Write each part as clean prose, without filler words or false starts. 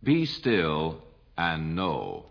Be still and know.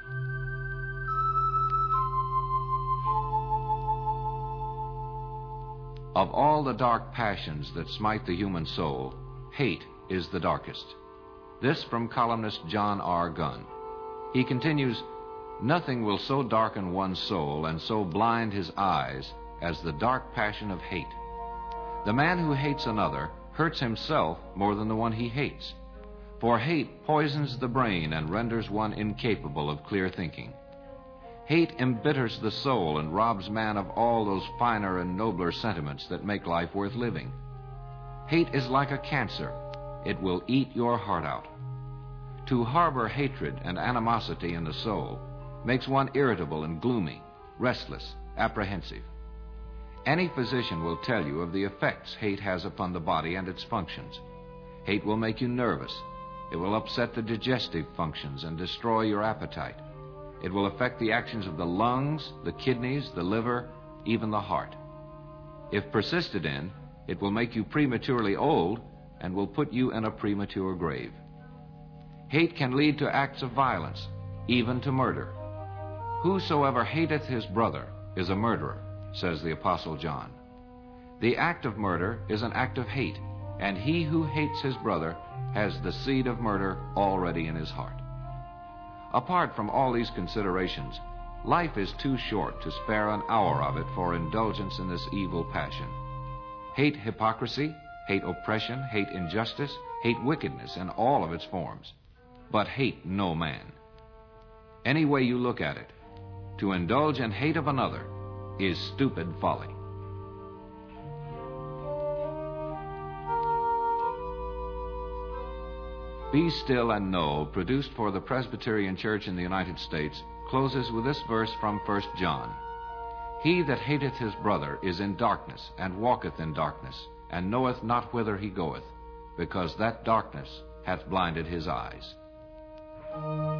Of all the dark passions that smite the human soul, hate is the darkest. This from columnist John R. Gunn. He continues, "Nothing will so darken one's soul and so blind his eyes as the dark passion of hate. The man who hates another hurts himself more than the one he hates. For hate poisons the brain and renders one incapable of clear thinking. Hate embitters the soul and robs man of all those finer and nobler sentiments that make life worth living. Hate is like a cancer. It will eat your heart out. To harbor hatred and animosity in the soul makes one irritable and gloomy, restless, apprehensive. Any physician will tell you of the effects hate has upon the body and its functions. Hate will make you nervous. It will upset the digestive functions and destroy your appetite. It will affect the actions of the lungs, the kidneys, the liver, even the heart. If persisted in, it will make you prematurely old and will put you in a premature grave. Hate can lead to acts of violence, even to murder. Whosoever hateth his brother is a murderer, says the Apostle John. The act of murder is an act of hate, and he who hates his brother has the seed of murder already in his heart. Apart from all these considerations, life is too short to spare an hour of it for indulgence in this evil passion. Hate hypocrisy, hate oppression, hate injustice, hate wickedness in all of its forms, but hate no man. Any way you look at it, to indulge in hate of another is stupid folly. Be Still and Know, produced for the Presbyterian Church in the United States, closes with this verse from 1 John. He that hateth his brother is in darkness, and walketh in darkness, and knoweth not whither he goeth, because that darkness hath blinded his eyes.